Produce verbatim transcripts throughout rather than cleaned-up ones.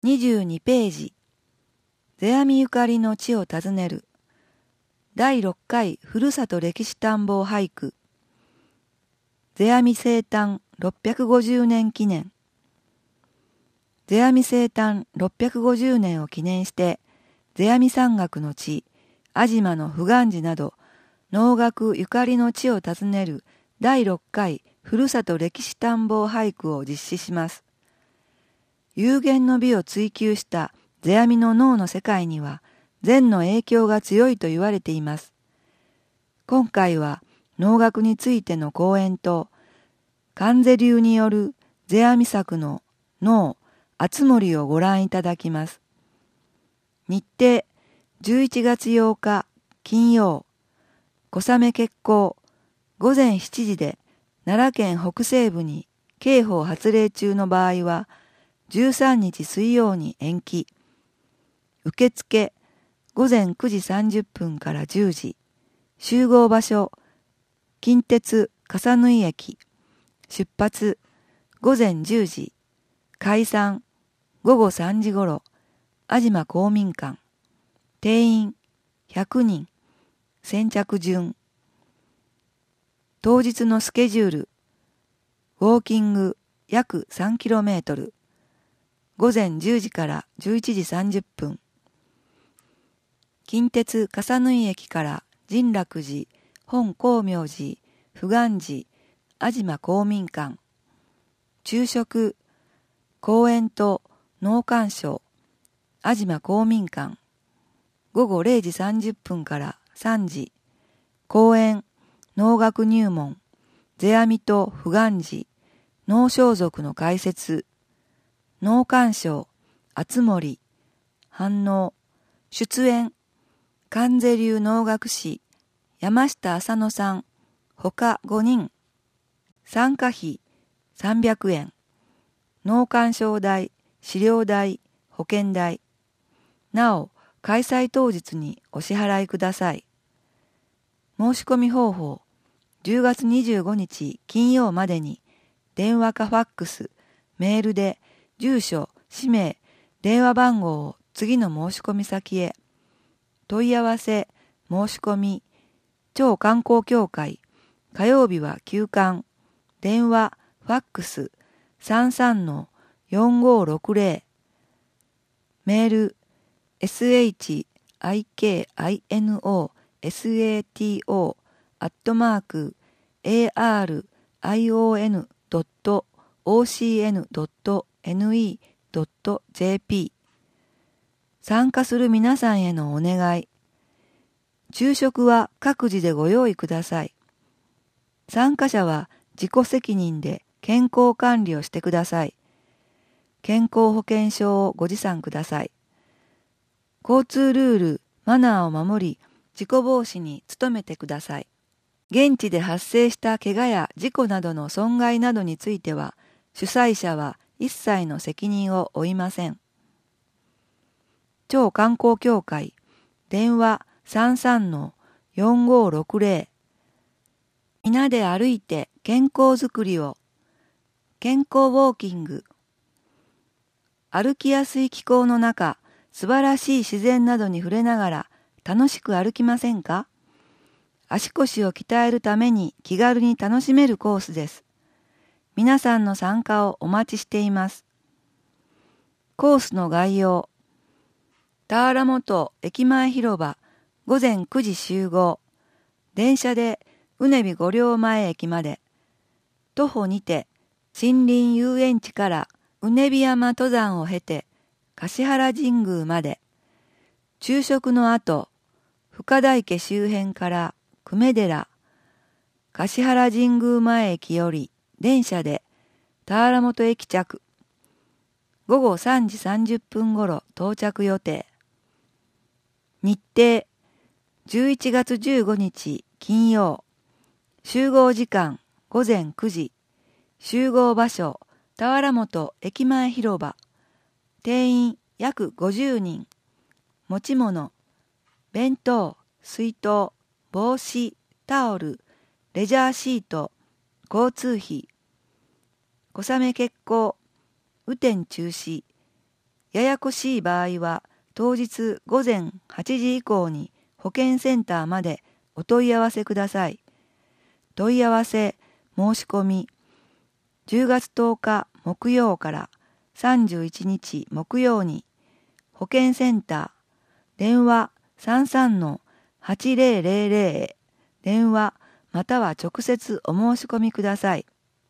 にじゅうにページ、世阿弥ゆかりの地を訪ねる。だいろっかいふるさと歴史探訪俳句。世阿弥生誕ろっぴゃくごじゅうねん記念。世阿弥生誕ろっぴゃくごじゅうねんを記念して、世阿弥山岳の地、安島の普願寺など、能楽ゆかりの地を訪ねるだいろっかいふるさと歴史探訪俳句を実施します。有限の美を追求した世阿弥の能の世界には、禅の影響が強いと言われています。今回は能楽についての講演と、観世流による世阿弥作の能あつ森をご覧いただきます。日程じゅういちがつようか金曜、小雨決行、午前しちじで奈良県北西部に刑法発令中の場合は、じゅうさんにち水曜に延期。受付午前くじさんじゅっぷんからじゅうじ。集合場所近鉄笠縫駅。出発午前じゅうじ。解散ごごさんじごろ。安島公民館。定員ひゃくにん。先着順。当日のスケジュール。ウォーキング約 さんキロメートル。午前じゅうじからじゅういちじさんじゅっぷん。近鉄笠縫駅から神楽寺、本光明寺、普願寺、安島公民館。昼食、公園と能鑑賞、安島公民館。午後れいじさんじゅっぷんからさんじ。公園、能楽入門、世阿弥と普願寺、能装束の解説。能鑑賞、あつ森、反応、出演、観世流能楽師、山下浅野さん、ほかごにん。参加費、さんびゃくえん。能鑑賞代、資料代、保険代。なお、開催当日にお支払いください。申し込み方法、じゅうがつにじゅうごにち金曜までに、電話かファックス、メールで、住所、氏名、電話番号を次の申し込み先へ。問い合わせ、申し込み、超観光協会、火曜日は休館、電話、ファックス、さんさんのよんごろくぜろ。メール、shikinosato アットマーク arion.ocn.ne.jp 参加する皆さんへのお願い。昼食は各自でご用意ください。参加者は自己責任で健康管理をしてください。健康保険証をご持参ください。交通ルール、マナーを守り、事故防止に努めてください。現地で発生した怪我や事故などの損害などについては、主催者は一切の責任を負いません。超観光協会、電話さんさんのよんごろくぜろ。皆で歩いて健康づくりを。健康ウォーキング。歩きやすい気候の中、素晴らしい自然などに触れながら楽しく歩きませんか？足腰を鍛えるために気軽に楽しめるコースです。皆さんの参加をお待ちしています。コースの概要。田原本駅前広場、ごぜんくじ集合。電車でうねびご両前駅まで。徒歩にて、森林遊園地からうねび山登山を経て、橿原神宮まで。昼食の後、深田池周辺から久米寺、橿原神宮前駅より電車で田原本駅着。ごごさんじさんじゅっぷんごろ到着予定。日程、じゅういちがつじゅうごにち金曜。集合時間ごぜんくじ。集合場所、田原本駅前広場。定員約ごじゅうにん。持ち物、弁当、水筒、帽子、タオル、レジャーシート、交通費。小雨決行、雨天中止。 ややこしい場合は当日午前はちじ以降に保健センターまでお問い合わせください。問い合わせ申し込みじゅうがつとおか木曜からさんじゅういちにち木曜に保健センター電話 さんさんのはちぜろぜろ へ電話または直接お申し込みください。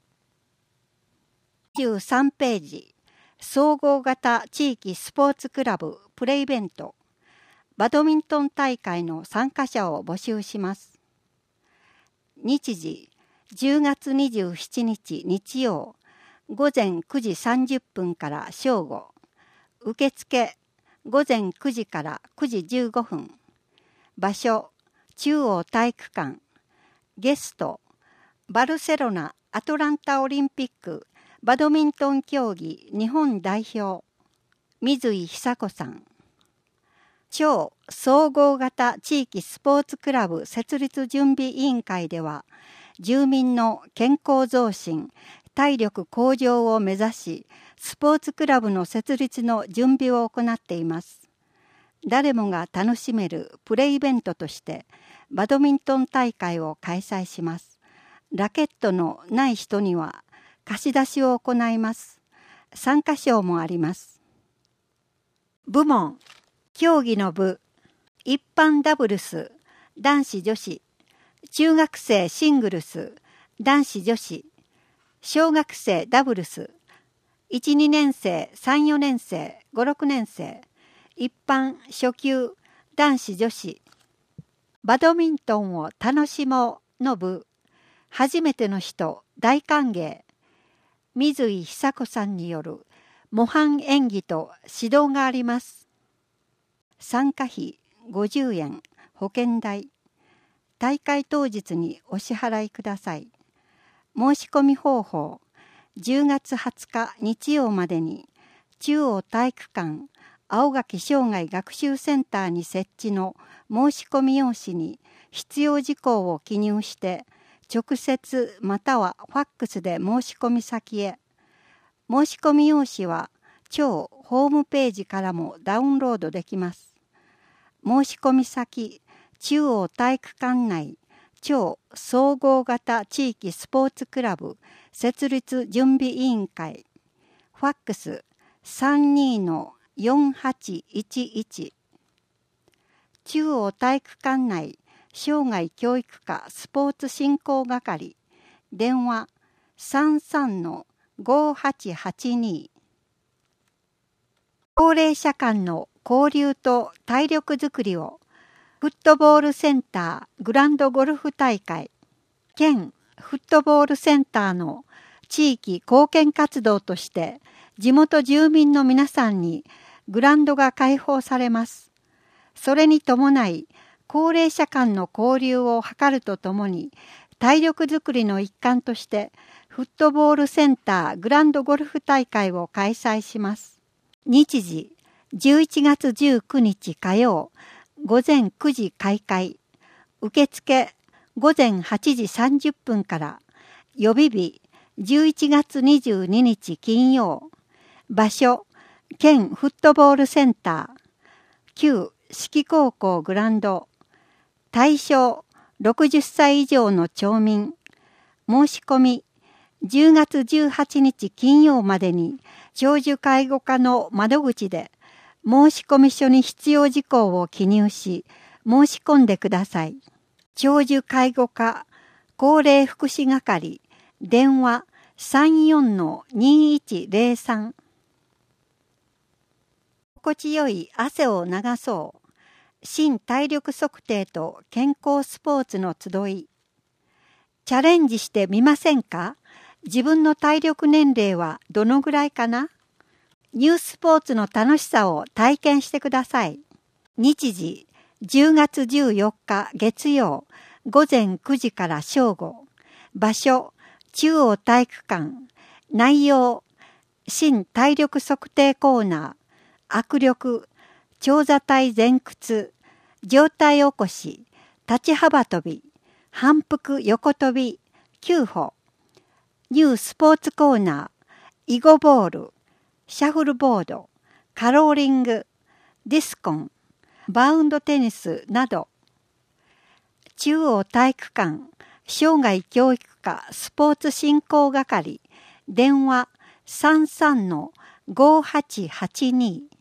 じゅうさんページ総合型地域スポーツクラブプレイベントバドミントン大会の参加者を募集します。日時じゅうがつにじゅうしちにち日曜午前くじさんじゅっぷんから正午受付午前くじからくじじゅうごふん場所中央体育館ゲストバルセロナ・アトランタオリンピックバドミントン競技日本代表水井久子さん。超総合型地域スポーツクラブ設立準備委員会では住民の健康増進体力向上を目指しスポーツクラブの設立の準備を行っています。誰もが楽しめるプレイイベントとしてバドミントン大会を開催します。ラケットのない人には貸し出しを行います。参加賞もあります。部門競技の部一般ダブルス男子女子中学生シングルス男子女子小学生ダブルスいち、にねんせいさん、よねんせいご、ろくねんせい一般初級男子女子バドミントンを楽しもうの部初めての人大歓迎水井久子さんによる模範演技と指導があります。参加費ごじゅうえん保険代大会当日にお支払いください。申し込み方法じゅうがつはつか日曜までに中央体育館青垣生涯学習センターに設置の申し込み用紙に必要事項を記入して直接またはファックスで申し込み先へ。申し込み用紙は超ホームページからもダウンロードできます。申し込み先中央体育館内超総合型地域スポーツクラブ設立準備委員会ファックス さんにーのよんはちいちいち 中央体育館内生涯教育科スポーツ振興係電話 さんさんのごはちはちに 高齢者間の交流と体力づくりをフットボールセンターグランドゴルフ大会県フットボールセンターの地域貢献活動として地元住民の皆さんにグラウンドが開放されます。それに伴い高齢者間の交流を図るとともに体力づくりの一環としてフットボールセンターグランドゴルフ大会を開催します。日時じゅういちがつじゅうくにち火曜午前くじ開会受付午前はちじさんじゅっぷんから予備日じゅういちがつにじゅうににち金曜場所県フットボールセンター旧四季高校グラウンド対象ろくじゅっさい以上の町民申し込みじゅうがつじゅうはちにち金曜までに長寿介護課の窓口で申込書に必要事項を記入し申し込んでください。長寿介護課高齢福祉係電話 さんよんのにいちぜろさん 心地よい汗を流そう新体力測定と健康スポーツの集いチャレンジしてみませんか？自分の体力年齢はどのぐらいかな？ニュースポーツの楽しさを体験してください。日時じゅうがつじゅうよっか月曜午前くじから正午場所中央体育館内容新体力測定コーナー握力長座体前屈上体起こし立ち幅跳び反復横跳びきゅうほニュースポーツコーナー囲碁ボールシャフルボードカローリング、ディスコン、バウンドテニスなど、中央体育館生涯教育科スポーツ振興係、電話 さんさんのごはちはちに